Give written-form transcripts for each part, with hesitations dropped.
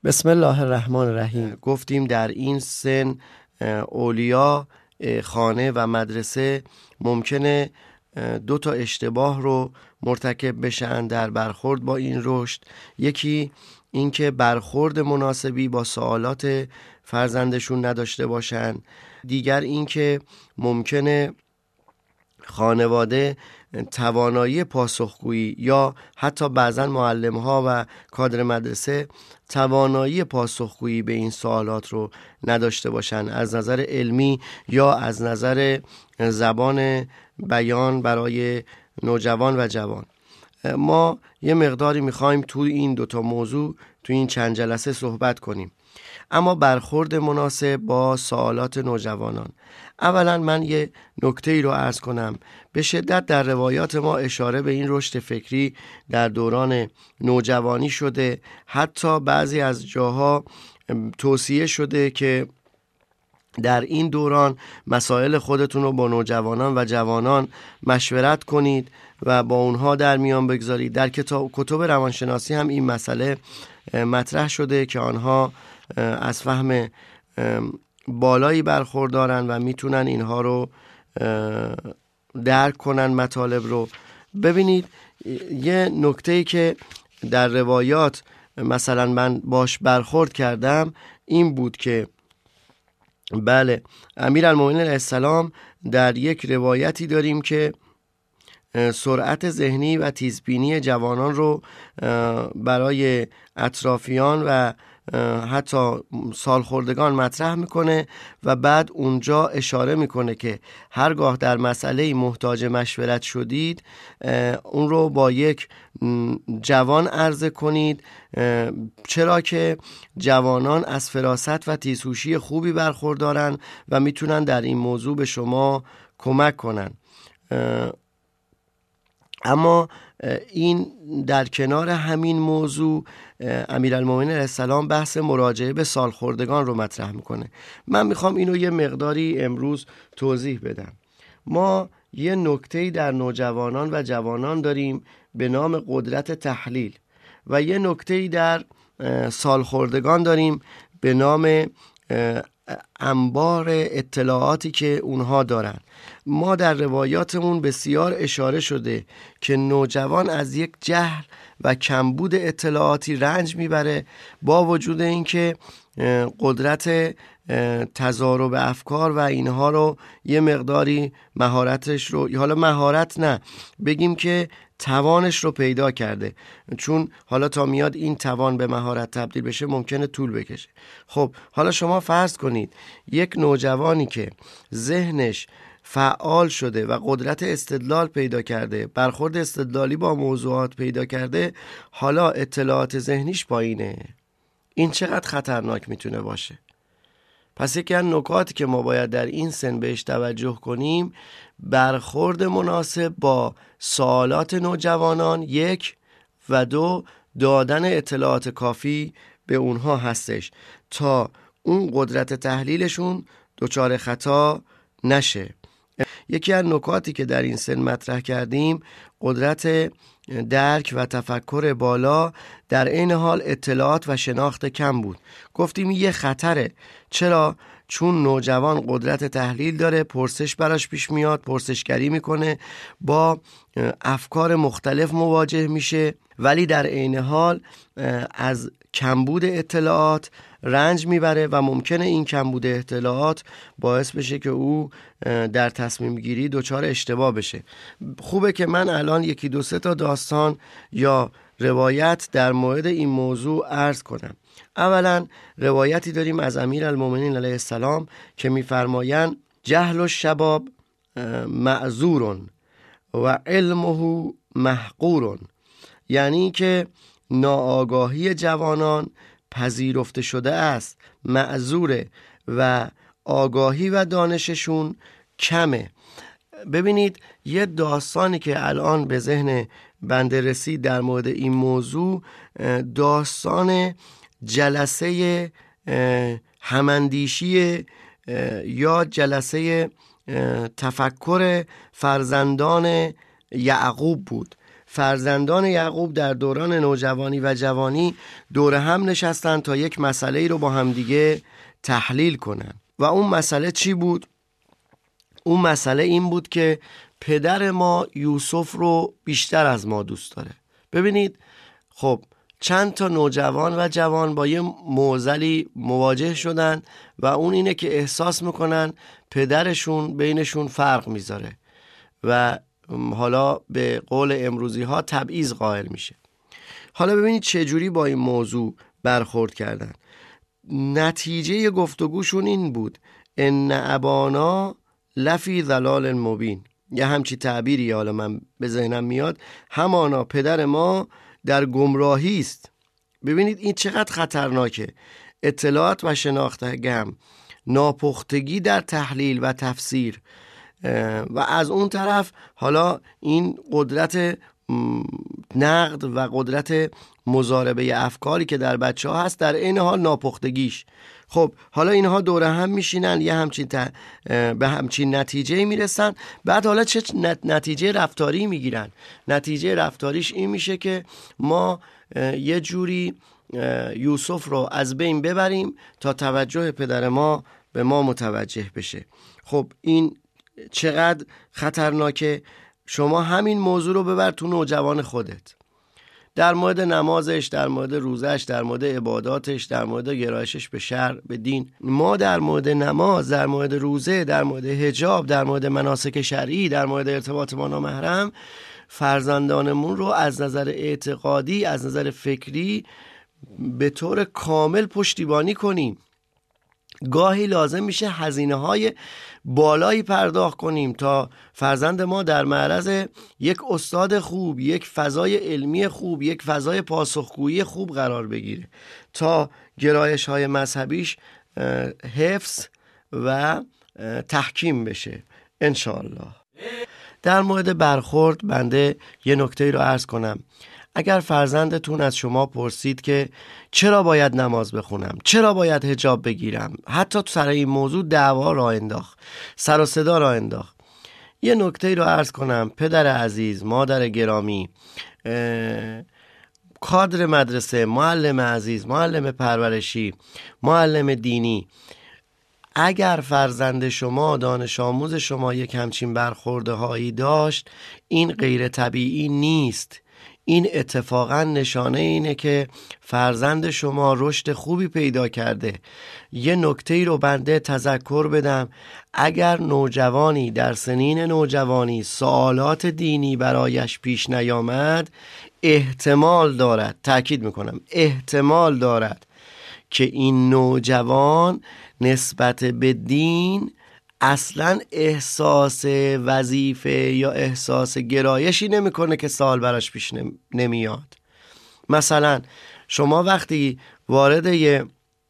بسم الله الرحمن الرحیم. گفتیم در این سن اولیا خانه و مدرسه ممکنه دو تا اشتباه رو مرتکب بشن در برخورد با این رشد. یکی اینکه برخورد مناسبی با سوالات فرزندشون نداشته باشن. دیگر اینکه ممکنه خانواده توانایی پاسخگویی یا حتی بعضا معلم‌ها و کادر مدرسه توانایی پاسخگویی به این سوالات رو نداشته باشن از نظر علمی یا از نظر زبان بیان برای نوجوان و جوان. ما یه مقداری میخوایم تو این دوتا موضوع تو این چند جلسه صحبت کنیم. اما برخورد مناسب با سوالات نوجوانان. اولا من یه نکته‌ای رو عرض کنم. به شدت در روایات ما اشاره به این رشد فکری در دوران نوجوانی شده. حتی بعضی از جاها توصیه شده که در این دوران مسائل خودتون رو با نوجوانان و جوانان مشورت کنید و با اونها در میان بگذارید. در کتب روانشناسی هم این مسئله مطرح شده که آنها از فهم بالایی برخوردارن و میتونن اینها رو درک کنن مطالب رو. ببینید یه نکته‌ای که در روایات مثلا من باش برخورد کردم این بود که بله امیرالمومنین علیه السلام در یک روایتی داریم که سرعت ذهنی و تیزبینی جوانان رو برای اطرافیان و حتی سالخوردگان مطرح میکنه و بعد اونجا اشاره میکنه که هرگاه در مسئله محتاج مشورت شدید اون رو با یک جوان عرضه کنید، چرا که جوانان از فراست و تیزهوشی خوبی برخوردارن و میتونن در این موضوع به شما کمک کنن. اما این در کنار همین موضوع امیرالمومنین علیه السلام بحث مراجعه به سالخوردگان رو مطرح میکنه. من میخوام اینو یه مقداری امروز توضیح بدم. ما یه نکته‌ای در نوجوانان و جوانان داریم به نام قدرت تحلیل و یه نکته‌ای در سالخوردگان داریم به نام انبار اطلاعاتی که اونها دارن. ما در روایاتمون بسیار اشاره شده که نوجوان از یک جهل و کمبود اطلاعاتی رنج میبره با وجود اینکه قدرت تضارب افکار و اینها رو یه مقداری مهارتش رو، حالا مهارت نه بگیم که توانش رو پیدا کرده، چون حالا تا میاد این توان به مهارت تبدیل بشه ممکنه طول بکشه. خب حالا شما فرض کنید یک نوجوانی که ذهنش فعال شده و قدرت استدلال پیدا کرده، برخورد استدلالی با موضوعات پیدا کرده، حالا اطلاعات ذهنیش پایینه. این چقدر خطرناک میتونه باشه؟ پس یکی از نکاتی که ما باید در این سن بهش توجه کنیم برخورد مناسب با سوالات نوجوانان، یک، و دو، دادن اطلاعات کافی به اونها هستش تا اون قدرت تحلیلشون دچار خطا نشه. یکی از نکاتی که در این سن مطرح کردیم قدرت درک و تفکر بالا، در عین حال اطلاعات و شناخت کم بود. گفتیم یه خطره. چرا؟ چون نوجوان قدرت تحلیل داره، پرسش براش پیش میاد، پرسشگری میکنه، با افکار مختلف مواجه میشه، ولی در عین حال از کمبود اطلاعات رنج میبره و ممکنه این کمبود اطلاعات باعث بشه که او در تصمیم گیری دچار اشتباه بشه. خوبه که من الان یکی دو سه تا داستان یا روایت در مورد این موضوع عرض کنم. اولا روایتی داریم از امیرالمومنین علیه السلام که میفرمایند جهل الشباب معذور و علمه محقور، یعنی که ناآگاهی جوانان پذیرفته شده است، معذوره و آگاهی و دانششون کمه. ببینید یه داستانی که الان به ذهن بنده رسید در مورد این موضوع، داستان جلسه هماندیشی یا جلسه تفکر فرزندان یعقوب بود. فرزندان یعقوب در دوران نوجوانی و جوانی دور هم نشستن تا یک مسئله رو با همدیگه تحلیل کنن. و اون مسئله چی بود؟ اون مسئله این بود که پدر ما یوسف رو بیشتر از ما دوست داره. ببینید خب چند تا نوجوان و جوان با یه معضلی مواجه شدن و اون اینه که احساس میکنن پدرشون بینشون فرق میذاره و حالا به قول امروزی ها تبعیض قائل میشه. حالا ببینید چجوری با این موضوع برخورد کردن. نتیجه گفتگوشون این بود: ان ابانا لفی ضلال مبین. یه همچی تعبیری حالا من به ذهنم میاد، همانا پدر ما در گمراهی است. ببینید این چقدر خطرناکه. اطلاعات و شناخت کم، ناپختگی در تحلیل و تفسیر و از اون طرف حالا این قدرت نقد و قدرت مضاربه افکاری که در بچه ها هست، در این حال ناپختگیش. خب حالا اینها دوره هم میشینن یه همچین به همچین نتیجه میرسن. بعد حالا چه نتیجه رفتاری میگیرن؟ نتیجه رفتاریش این میشه که ما یه جوری یوسف رو از بین ببریم تا توجه پدر ما به ما متوجه بشه. خب این چقدر خطرناکه. شما همین موضوع رو ببر تو نوجوان خودت، در مورد نمازش، در مورد روزش، در مورد عباداتش، در مورد گرایشش به شرع، به دین. ما در مورد نماز، در مورد روزه، در مورد حجاب، در مورد مناسک شرعی، در مورد ارتباط با نامحرم فرزندانمون رو از نظر اعتقادی، از نظر فکری به طور کامل پشتیبانی کنیم. گاهی لازم میشه هزینه‌های بالایی پرداخت کنیم تا فرزند ما در معرض یک استاد خوب، یک فضای علمی خوب، یک فضای پاسخگویی خوب قرار بگیره تا گرایش‌های مذهبیش حفظ و تحکیم بشه انشاءالله. در مورد برخورد بنده یه نکته رو عرض کنم. اگر فرزندتون از شما پرسید که چرا باید نماز بخونم، چرا باید حجاب بگیرم، حتی تو سر این موضوع دعوا راه انداخت، سر و صدا راه انداخت، یه نکته رو عرض کنم. پدر عزیز، مادر گرامی، کادر مدرسه، معلم عزیز، معلم پرورشی، معلم دینی، اگر فرزند شما، دانش آموز شما یک همچین برخورده هایی داشت، این غیر طبیعی نیست. این اتفاقا نشانه اینه که فرزند شما رشد خوبی پیدا کرده. یه نکته رو بنده تذکر بدم: اگر نوجوانی در سنین نوجوانی سوالات دینی برایش پیش نیامد، احتمال دارد، تأکید میکنم احتمال دارد که این نوجوان نسبت به دین اصلا احساس وظیفه یا احساس گرایشی نمیکنه که سوال براش پیش نمیاد. مثلا شما وقتی وارد یه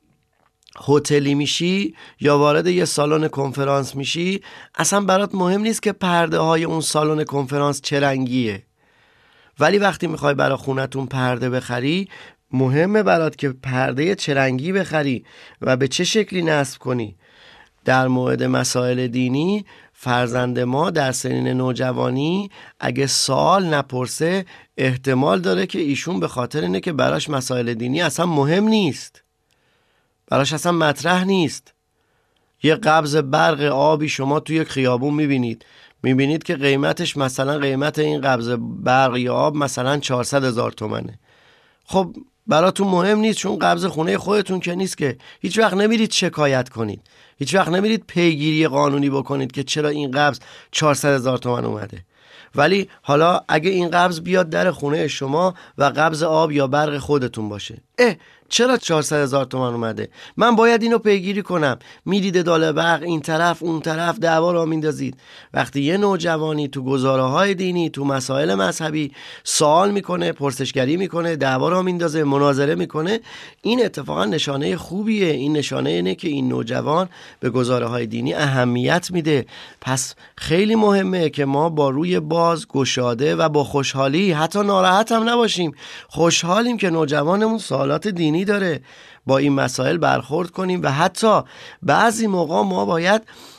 هتلی میشی یا وارد یه سالن کنفرانس میشی، اصلا برات مهم نیست که پرده های اون سالن کنفرانس چه رنگیه، ولی وقتی میخوای برای خونتون پرده بخری، مهمه برات که پرده چه رنگی بخری و به چه شکلی نصب کنی. در مورد مسائل دینی فرزند ما در سنین نوجوانی اگه سوال نپرسه، احتمال داره که ایشون به خاطر اینه که براش مسائل دینی اصلا مهم نیست، براش اصلا مطرح نیست. یه قبض برق آبی شما توی یک خیابون میبینید که قیمتش مثلا قیمت این قبض برق یا آب مثلا 400,000 تومنه. خب براتون مهم نیست، چون قبض خونه خودتون که نیست که هیچ وقت نمیرید شکایت کنید، هیچ وقت نمیرید پیگیری قانونی بکنید که چرا این قبض 400,000 تومان اومده. ولی حالا اگه این قبض بیاد در خونه شما و قبض آب یا برق خودتون باشه، چرا 400,000 تومان اومده؟ من باید اینو پیگیری کنم. میدید داله برق این طرف اون طرف، دعوا را میندازید. وقتی یه نوجوانی تو گزاره‌های دینی، تو مسائل مذهبی سوال میکنه، پرسشگری میکنه، دعوا را میندازه، مناظره میکنه، این اتفاقا نشانه خوبیه. این نشانه اینه که این نوجوان به گزاره‌های دینی اهمیت میده. پس خیلی مهمه که ما با روی باز، گشاده و با خوشحالی، حتی ناراحت هم نباشیم، خوشحالیم که نوجوانمون سوالات دینی داره، با این مسائل برخورد کنیم. و حتی بعضی موقع ما باید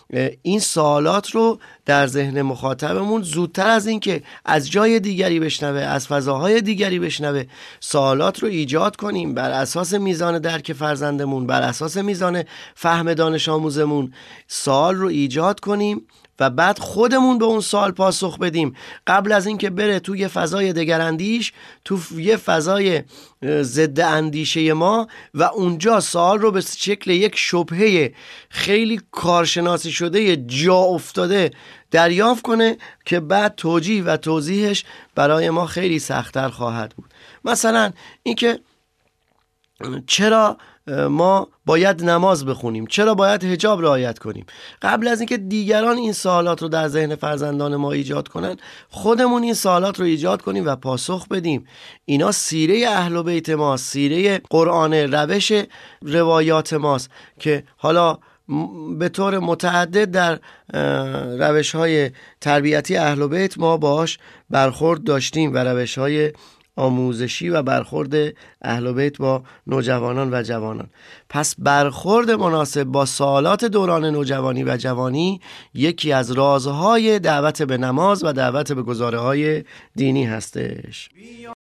این سوالات رو در ذهن مخاطبمون زودتر از این که از جای دیگری بشنوه، از فضاهای دیگری بشنوه، سوالات رو ایجاد کنیم بر اساس میزان درک فرزندمون، بر اساس میزان فهم دانش آموزمون سوال رو ایجاد کنیم و بعد خودمون به اون سوال پاسخ بدیم قبل از اینکه بره تو یه فضای دگراندیش، تو یه فضای ضد اندیشه ما و اونجا سوال رو به شکل یک شبهه خیلی کارشناسی شده جا افتاده دریافت کنه که بعد توجیه و توضیحش برای ما خیلی سخت‌تر خواهد بود. مثلا اینکه چرا ما باید نماز بخونیم، چرا باید حجاب رعایت کنیم، قبل از اینکه دیگران این سوالات رو در ذهن فرزندان ما ایجاد کنن خودمون این سوالات رو ایجاد کنیم و پاسخ بدیم. اینا سیره اهل بیت ماست، سیره قرآن، روش روایات ماست که حالا به طور متعدد در روش‌های تربیتی اهل بیت ما باش برخورد داشتیم و روش‌های آموزشی و برخورد اهل بیت با نوجوانان و جوانان. پس برخورد مناسب با سوالات دوران نوجوانی و جوانی یکی از رازهای دعوت به نماز و دعوت به گزاره‌های دینی هستش.